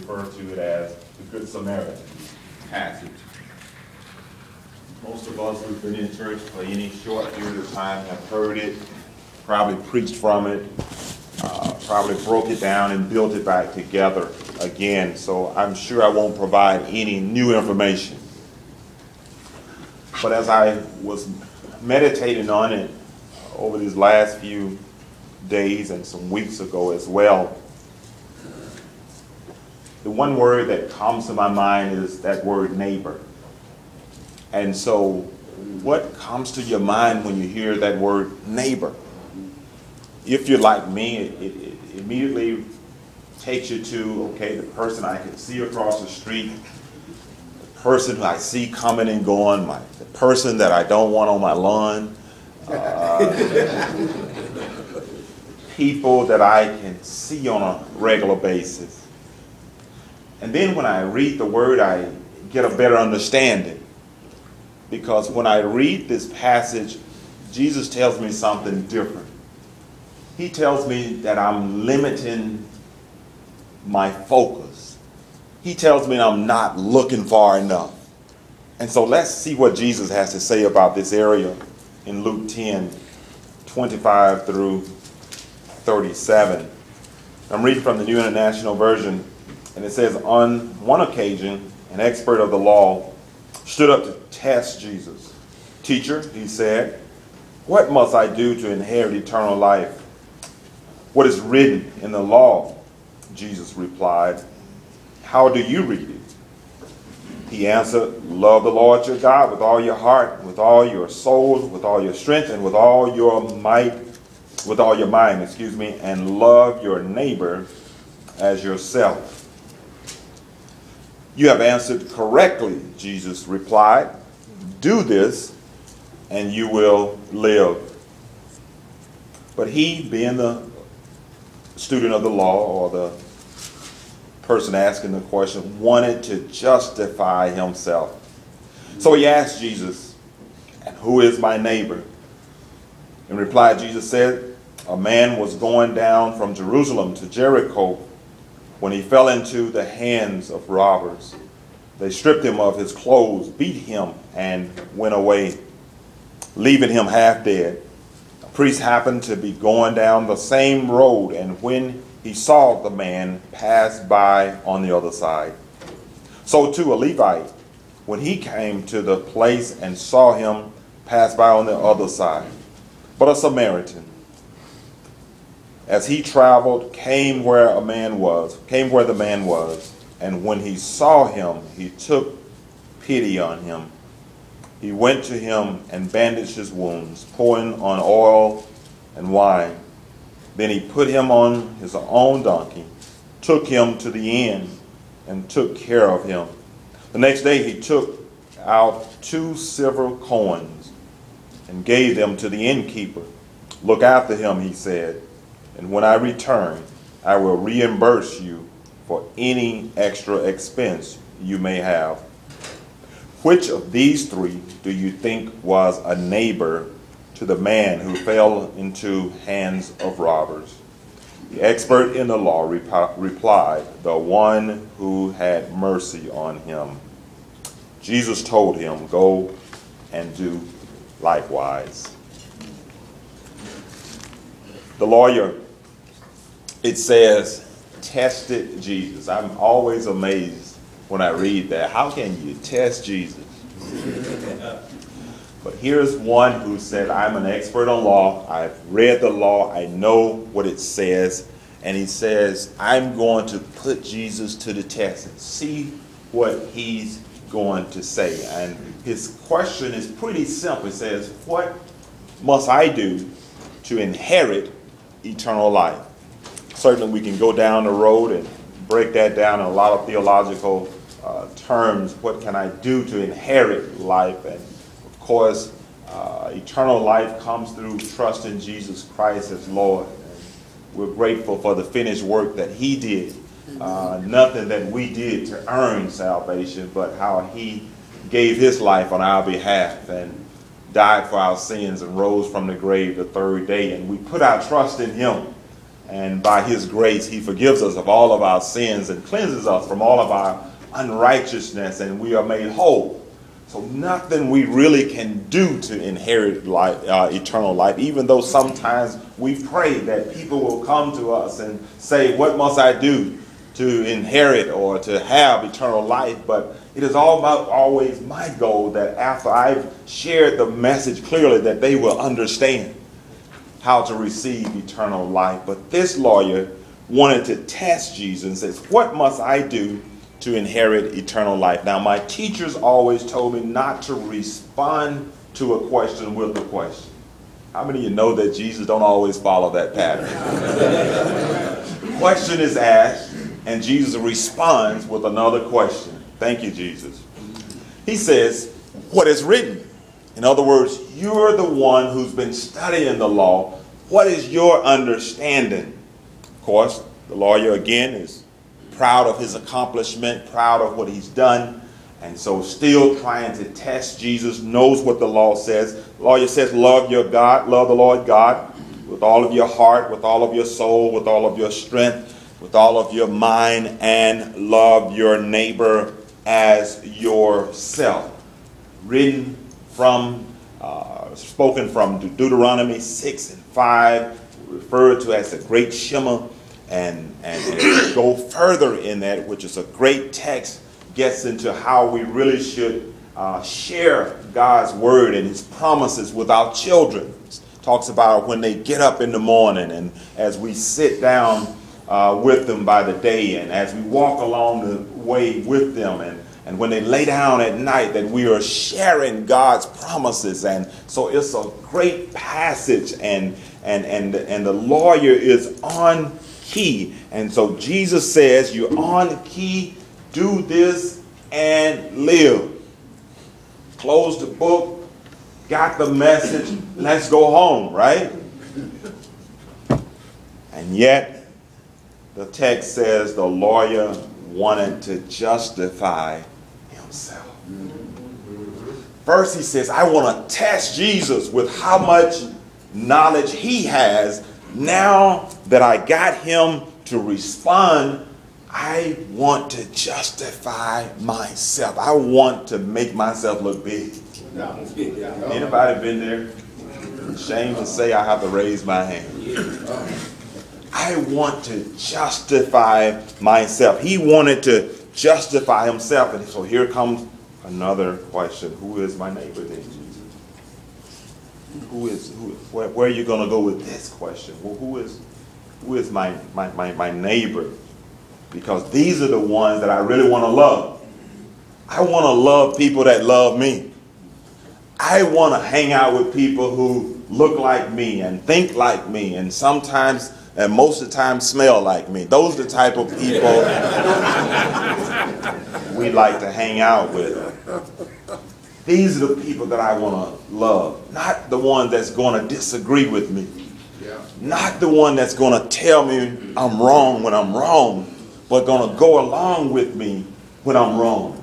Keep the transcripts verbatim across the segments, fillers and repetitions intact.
refer to it as the Good Samaritan passage. Most of us who've been in church for any short period of time have heard it, probably preached from it, uh, probably broke it down and built it back together again. So I'm sure I won't provide any new information. But as I was meditating on it over these last few days and some weeks ago as well, the one word that comes to my mind is that word neighbor. And so what comes to your mind when you hear that word neighbor? If you're like me, it, it, it immediately takes you to, okay, the person I can see across the street, the person who I see coming and going, my, the person that I don't want on my lawn, uh, people that I can see on a regular basis. And then when I read the word, I get a better understanding. Because when I read this passage, Jesus tells me something different. He tells me that I'm limiting my focus. He tells me I'm not looking far enough. And so let's see what Jesus has to say about this area in Luke ten, twenty-five through thirty-seven. I'm reading from the New International Version, and it says, on one occasion, an expert of the law stood up to test Jesus. Teacher, he said, what must I do to inherit eternal life? What is written in the law? Jesus replied, how do you read it? He answered, love the Lord your God with all your heart, with all your soul, with all your strength, and with all your might, with all your mind, excuse me, and love your neighbor as yourself. You have answered correctly, Jesus replied. Do this, and you will live. But he, being the student of the law, or the person asking the question, wanted to justify himself. So he asked Jesus, and who is my neighbor? In reply, Jesus said, a man was going down from Jerusalem to Jericho when he fell into the hands of robbers. They stripped him of his clothes, beat him, and went away, leaving him half dead. A priest happened to be going down the same road, and when he saw the man, passed by on the other side. So too a Levite, when he came to the place and saw him, passed by on the other side. But a Samaritan, as he traveled, came where a man was, came where the man was, and when he saw him, he took pity on him. He went to him and bandaged his wounds, pouring on oil and wine. Then he put him on his own donkey, took him to the inn, and took care of him. The next day he took out two silver coins and gave them to the innkeeper. Look after him, he said, and when I return, I will reimburse you for any extra expense you may have. Which of these three do you think was a neighbor to the man who fell into hands of robbers? The expert in the law rep- replied, the one who had mercy on him. Jesus told him, go and do likewise. The lawyer, it says, tested Jesus. I'm always amazed when I read that. How can you test Jesus? But here's one who said, I'm an expert on law. I've read the law. I know what it says. And he says, I'm going to put Jesus to the test and see what he's going to say. And his question is pretty simple. It says, what must I do to inherit eternal life? Certainly we can go down the road and break that down in a lot of theological uh, terms. What can I do to inherit life? And of course, uh, eternal life comes through trust in Jesus Christ as Lord. And we're grateful for the finished work that he did. Uh, nothing that we did to earn salvation, but how he gave his life on our behalf and died for our sins and rose from the grave the third day. And we put our trust in him. And by his grace, he forgives us of all of our sins and cleanses us from all of our unrighteousness, and we are made whole. So nothing we really can do to inherit life, uh, eternal life, even though sometimes we pray that people will come to us and say, what must I do to inherit or to have eternal life? But it is all about always my goal that after I've shared the message clearly, that they will understand how to receive eternal life. But this lawyer wanted to test Jesus and says, what must I do to inherit eternal life? Now, my teachers always told me not to respond to a question with a question. How many of you know that Jesus don't always follow that pattern? Question is asked, and Jesus responds with another question. Thank you, Jesus. He says, what is written? In other words, you're the one who's been studying the law. What is your understanding? Of course, the lawyer again is proud of his accomplishment, proud of what he's done, and so still trying to test Jesus, knows what the law says. The lawyer says, love your God, love the Lord God with all of your heart, with all of your soul, with all of your strength, with all of your mind, and love your neighbor as yourself. Written from, uh, spoken from Deuteronomy six and five, referred to as the Great Shema, and, and, and go further in that, which is a great text, gets into how we really should uh, share God's word and his promises with our children. Talks about when they get up in the morning and as we sit down uh, with them by the day and as we walk along the way with them, and And when they lay down at night, that we are sharing God's promises. And so it's a great passage, and and and and the lawyer is on key. And so Jesus says, you're on key, do this and live. Close the book, got the message, let's go home, right? And yet, the text says the lawyer wanted to justify himself. First he says, I want to test Jesus with how much knowledge he has. Now that I got him to respond, I want to justify myself. I want to make myself look big. Anybody been there? Shame to say I have to raise my hand. I want to justify myself. He wanted to justify himself. And so here comes another question. Who is my neighbor then, Jesus? Who is, who, where, where are you going to go with this question? Well, who is, who is my, my, my, my neighbor? Because these are the ones that I really want to love. I want to love people that love me. I want to hang out with people who look like me and think like me, and sometimes and most of the time smell like me. Those are the type of people we like to hang out with. These are the people that I want to love. Not the one that's going to disagree with me. Not the one that's going to tell me I'm wrong when I'm wrong, but going to go along with me when I'm wrong.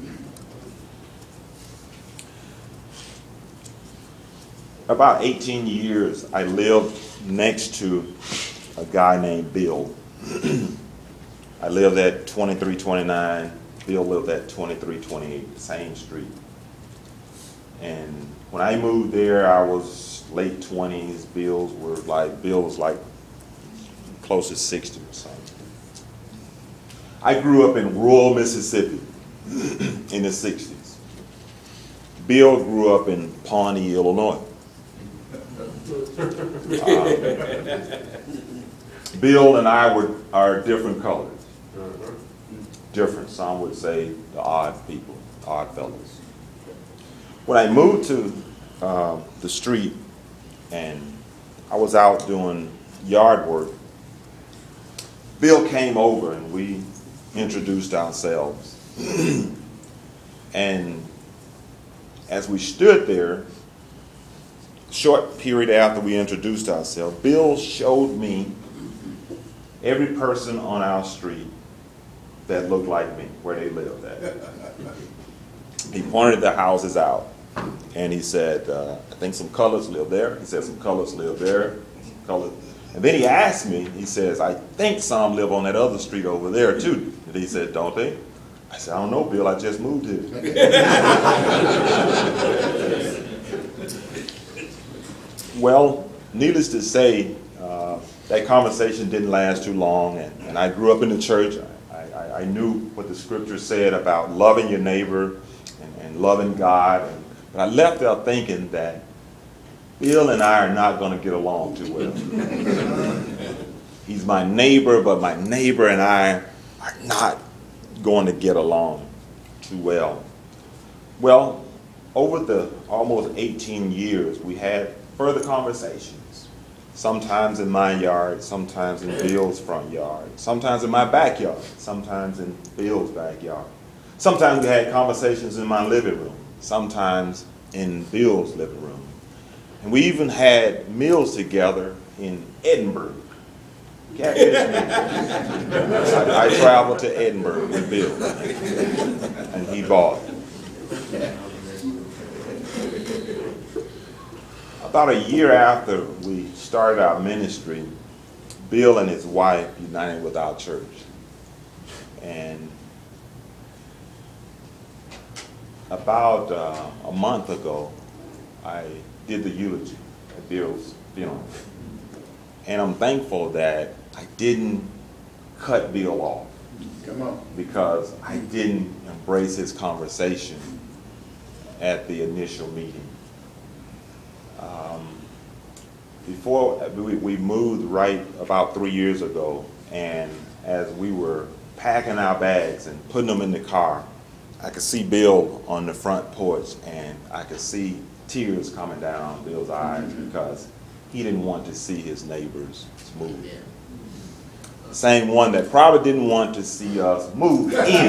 About eighteen years, I lived next to a guy named Bill. I lived at twenty-three twenty-nine. Bill lived at twenty-three twenty-eight, same street. And when I moved there, I was late twenties. Bill's were like, Bill was like close to sixty or something. I grew up in rural Mississippi in the sixties. Bill grew up in Pawnee, Illinois. Um, Bill and I were are different colors. Different. Some would say the odd people, odd fellows. When I moved to uh, the street and I was out doing yard work, Bill came over and we introduced ourselves. And as we stood there, short period after we introduced ourselves, Bill showed me every person on our street that looked like me, where they lived at. He pointed the houses out, and he said, uh, I think some colors live there. He said some colors live there. Some colors. And then he asked me, he says, I think some live on that other street over there too. And he said, don't they? I said, I don't know, Bill, I just moved here. Well, needless to say, uh, that conversation didn't last too long, and, and I grew up in the church. I, I, I knew what the scripture said about loving your neighbor and, and loving God. And, but I left there thinking that Bill and I are not going to get along too well. He's my neighbor, but my neighbor and I are not going to get along too well. Well, over the almost eighteen years, we had further conversations. Sometimes in my yard, sometimes in Bill's front yard, sometimes in my backyard, sometimes in Bill's backyard. Sometimes we had conversations in my living room, sometimes in Bill's living room. And we even had meals together in Edinburgh. Catfish meals. I, I traveled to Edinburgh with Bill, and he bought. About a year after we started our ministry, Bill and his wife united with our church. And about uh, a month ago, I did the eulogy at Bill's funeral. And I'm thankful that I didn't cut Bill off. Come on. Because I didn't embrace his conversation at the initial meeting. Um, before we, we moved right about three years ago, and as we were packing our bags and putting them in the car, I could see Bill on the front porch, and I could see tears coming down Bill's eyes because he didn't want to see his neighbors move. The same one that probably didn't want to see us move in.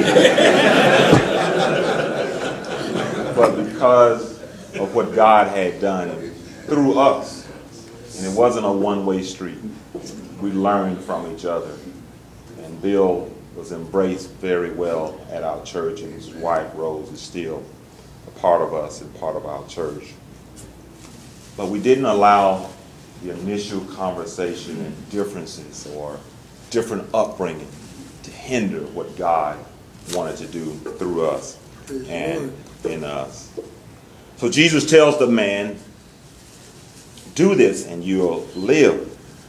But because of what God had done through us, and it wasn't a one-way street, we learned from each other. And Bill was embraced very well at our church, and his wife, Rose, is still a part of us and part of our church. But we didn't allow the initial conversation and differences or different upbringing to hinder what God wanted to do through us and in us. So Jesus tells the man, do this and you'll live.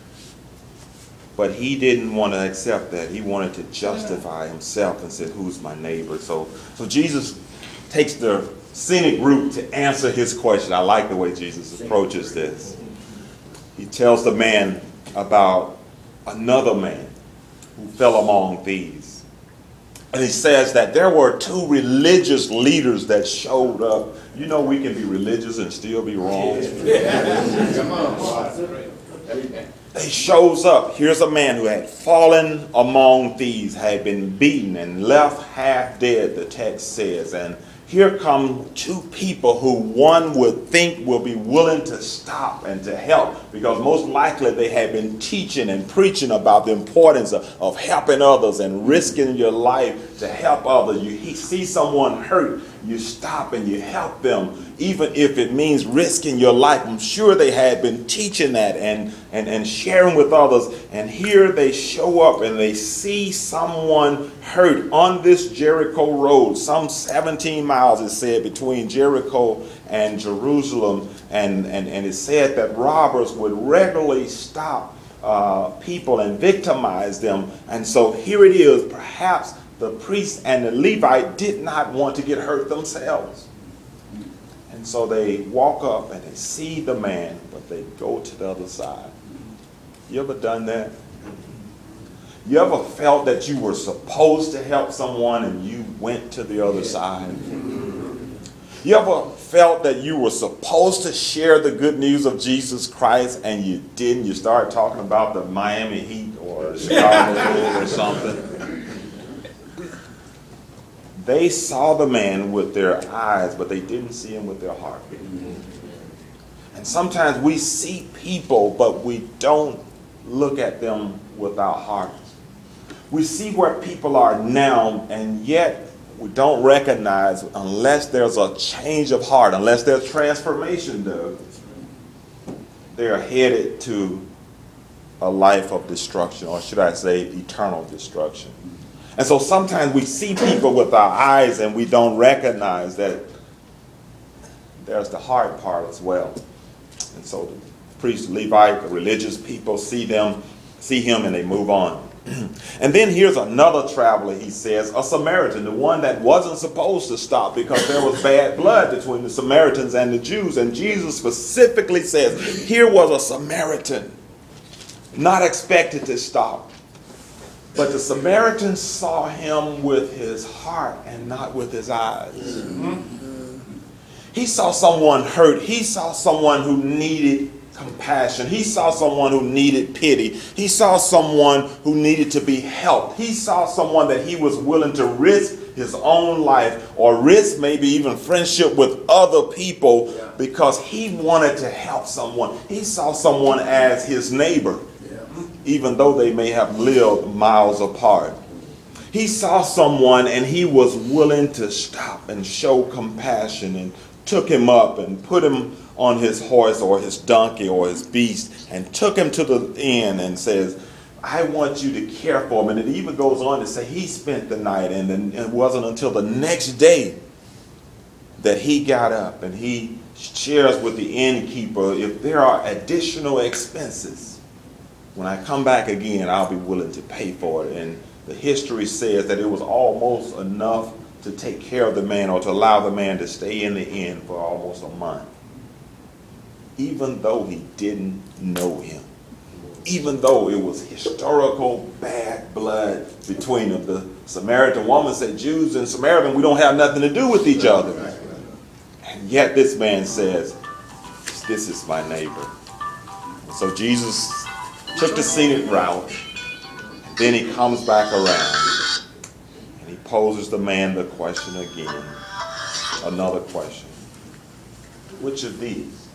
But he didn't want to accept that. He wanted to justify himself and said, who's my neighbor? So, so Jesus takes the scenic route to answer his question. I like the way Jesus approaches this. He tells the man about another man who fell among thieves. And he says that there were two religious leaders that showed up. You know, we can be religious and still be wrong. Come on. He shows up. Here's a man who had fallen among thieves, had been beaten and left half dead, the text says. And here come two people who one would think will be willing to stop and to help, because most likely they had been teaching and preaching about the importance of, of helping others and risking your life to help others. You he, see someone hurt, you stop and you help them, even if it means risking your life. I'm sure they had been teaching that and, and, and sharing with others. And here they show up and they see someone hurt on this Jericho road, some seventeen miles, it said, between Jericho and Jerusalem. And, and, and it said that robbers would regularly stop uh, people and victimize them. And so here it is, perhaps the priest and the Levite did not want to get hurt themselves. And so they walk up and they see the man, but they go to the other side. You ever done that? You ever felt that you were supposed to help someone and you went to the other side? You ever felt that you were supposed to share the good news of Jesus Christ and you didn't? You started talking about the Miami Heat or Chicago Bulls or something. They saw the man with their eyes, but they didn't see him with their heart. And sometimes we see people, but we don't look at them with our hearts. We see where people are now, and yet we don't recognize, unless there's a change of heart, unless there's transformation, Doug, they're headed to a life of destruction, or should I say eternal destruction. And so sometimes we see people with our eyes and we don't recognize that there's the hard part as well. And so the priest, Levite, the religious people see them, see him, and they move on. And then here's another traveler, he says, a Samaritan, the one that wasn't supposed to stop because there was bad blood between the Samaritans and the Jews. And Jesus specifically says, here was a Samaritan, not expected to stop. But the Samaritan saw him with his heart and not with his eyes. He saw someone hurt. He saw someone who needed compassion. He saw someone who needed pity. He saw someone who needed to be helped. He saw someone that he was willing to risk his own life or risk maybe even friendship with other people because he wanted to help someone. He saw someone as his neighbor, even though they may have lived miles apart. He saw someone and he was willing to stop and show compassion, and took him up and put him on his horse or his donkey or his beast and took him to the inn and says, I want you to care for him. And it even goes on to say he spent the night, and then it wasn't until the next day that he got up and he shares with the innkeeper, if there are additional expenses, when I come back again, I'll be willing to pay for it. And the history says that it was almost enough to take care of the man, or to allow the man to stay in the inn for almost a month. Even though he didn't know him. Even though it was historical bad blood between them. The Samaritan woman said, Jews and Samaritan, we don't have nothing to do with each other. And yet this man says, this is my neighbor. So Jesus took the scenic route. Then he comes back around. And he poses the man the question again. Another question. Which of these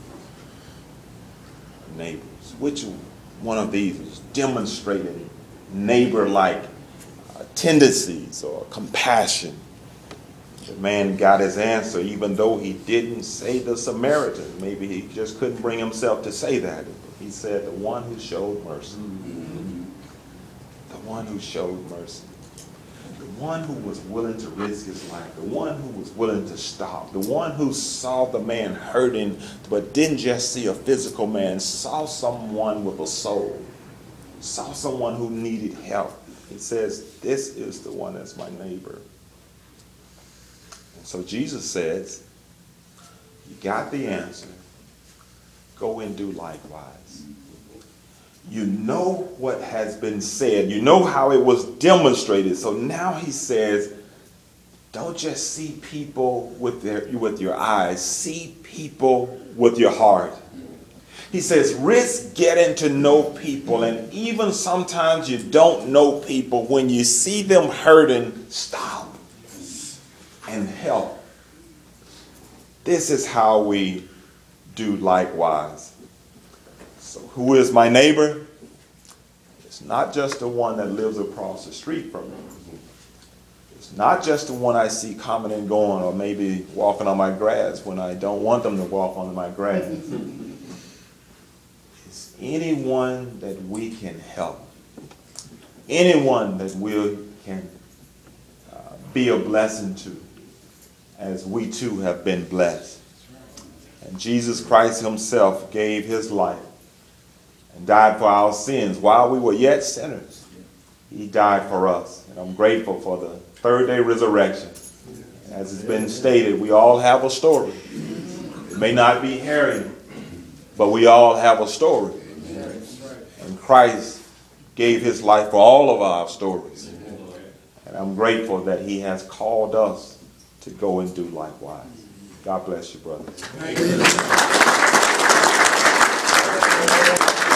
neighbors, which one of these is demonstrating neighbor-like uh, tendencies or compassion? The man got his answer, even though he didn't say the Samaritan. Maybe he just couldn't bring himself to say that. He said, the one who showed mercy. The one who showed mercy. The one who was willing to risk his life. The one who was willing to stop. The one who saw the man hurting, but didn't just see a physical man. Saw someone with a soul. Saw someone who needed help. He says, this is the one that's my neighbor. And so Jesus says, you got the answer. Go and do likewise. You know what has been said. You know how it was demonstrated. So now he says, don't just see people with their with your eyes. See people with your heart. He says, risk getting to know people. And even sometimes you don't know people. When you see them hurting, stop and help. This is how we do likewise. So who is my neighbor? It's not just the one that lives across the street from me. It's not just the one I see coming and going, or maybe walking on my grass when I don't want them to walk on my grass. It's anyone that we can help. Anyone that we can uh, be a blessing to, as we too have been blessed. And Jesus Christ himself gave his life and died for our sins while we were yet sinners. He died for us. And I'm grateful for the third day resurrection. As it's been stated, we all have a story. It may not be hairy, but we all have a story. And Christ gave his life for all of our stories. And I'm grateful that he has called us to go and do likewise. God bless you, brother.